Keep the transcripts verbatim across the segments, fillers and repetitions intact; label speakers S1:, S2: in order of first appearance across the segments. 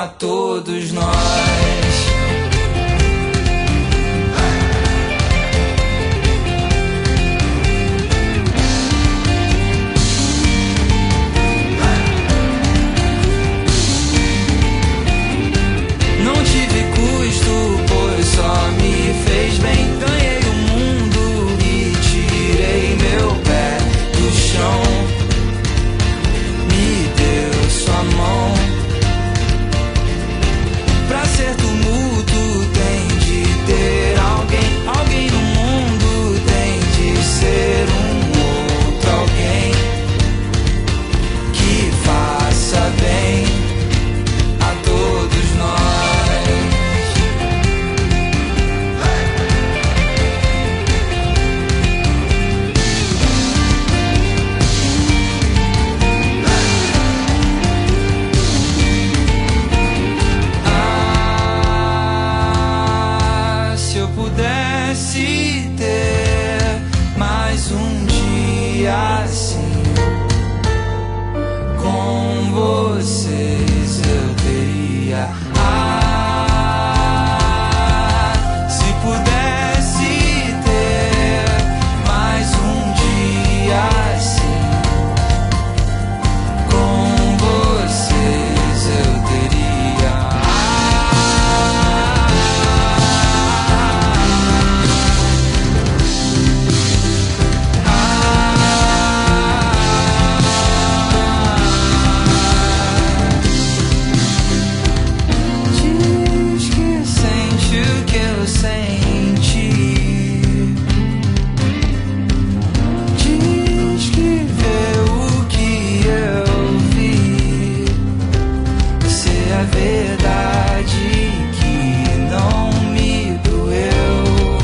S1: a todos nós. Só me fez bem, ganhei o mundo e tirei meu pé do chão. Me deu sua mão. Pra ser tumulto tem de ter alguém. Alguém no mundo tem de ser um outro alguém que faça bem a todos nós. Pudesse ter mais um dia assim, com vocês eu teria. Ah, se pudesse ter mais um dia assim, com vocês eu teria. Verdade que não me doeu,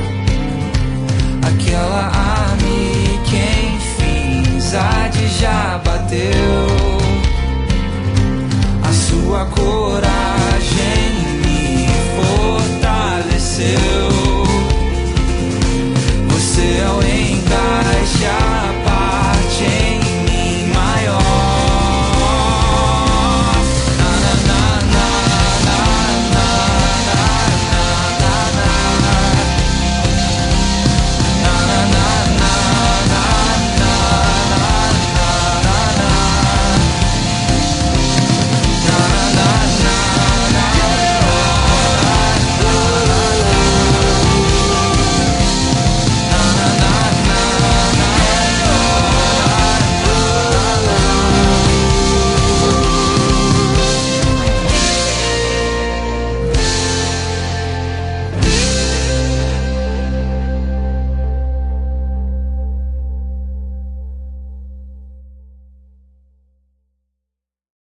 S1: aquela arma que enfim Zad já bateu. A sua coragem me fortaleceu.